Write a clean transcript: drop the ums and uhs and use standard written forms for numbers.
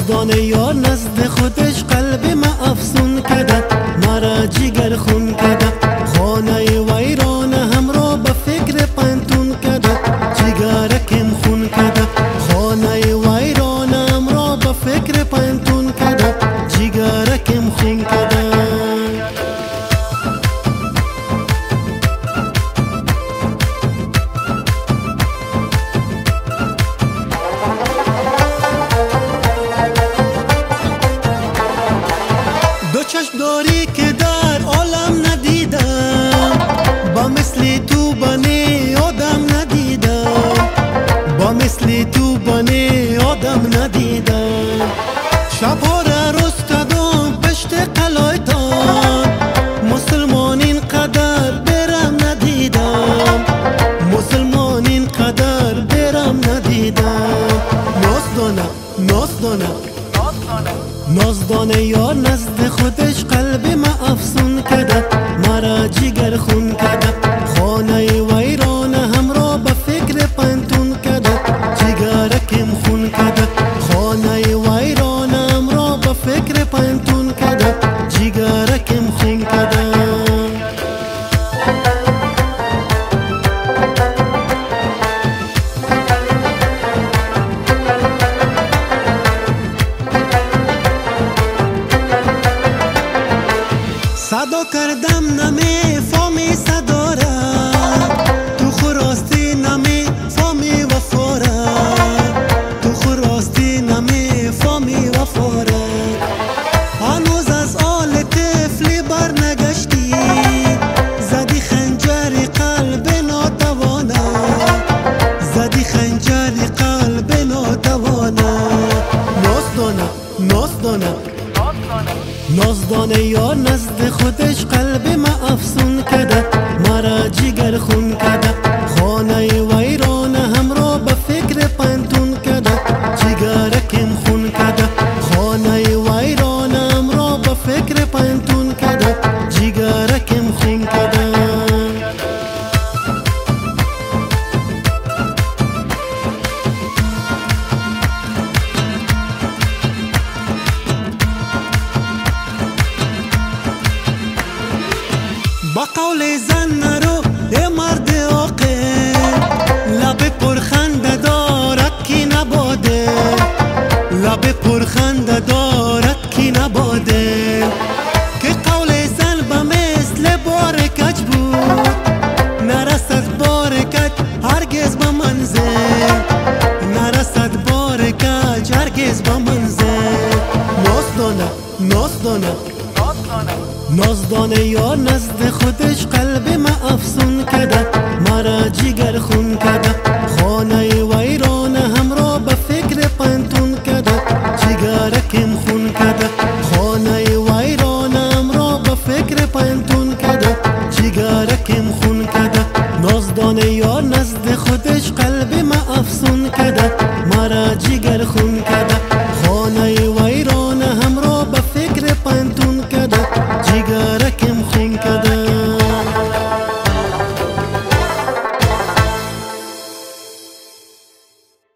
نازدان یار نزد خودش قلب ما افسون کده، مرا جگر خون کده، خانه ویران همراه به فکر پنتون کده، جگرکم خون کده، خانه ویران همراه به فکر پنتون کده، جگرکم خون کده. چشم داری که در عالم ندیدم، با مثل تو بنی آدم ندیدم، با مثل تو بنی آدم ندیدم. شبها را روز کدام پشت قلایتان، مسلمان این قدر برم ندیدم، مسلمان این قدر برم ندیدم. نازدانه نازدانه نازدانه یار نزد خودش قلب ما افسون کده، مرا جگر خون کده، خانه ویران همراه به فکر پنتون کده، جگرکم خون کده، خانه ویران همراه به فکر پنتون کده، جگرکم خون کده. صدا کردم نمی فامی صدا را، تو خوراستی نمی فامی وفا را، تو خوراستی نمی فامی وفا را. هنوز از آل طفلی برنگشتی، زدی خنجر قلب ناتوانا، زدی خنجر قلب ناتوانا. نازدانه نازدانه نازدانه یار نزد خودش قلب ما افسون کده، مرا جگر خون کده، خانه ویران همراه به فکر پنتون کده، جگرکم خون کده، خانه ویران همراه به فکر پنتون کده، جگرکم خون کده. با قول زن نرو ای مرد عاقل، لب پرخنده دارد کی نباده، لب پرخنده دارد کی نباده. که قول زن به مثل بار کج بود، نرسد بار کج هرگز به منزل، نرسد بار کج هرگز به منزل. نازدانه نازدانه نازدانه یار نزد خودش قلب ما افسون کده، مرا جگر خون کده، خانه ویران همراه به فکر پنتون کده، جگرکم خون کده، خانه ویران همراه به فکر پنتون کده، جگرکم خون کده. نازدانه یار نزد خودش قلب ما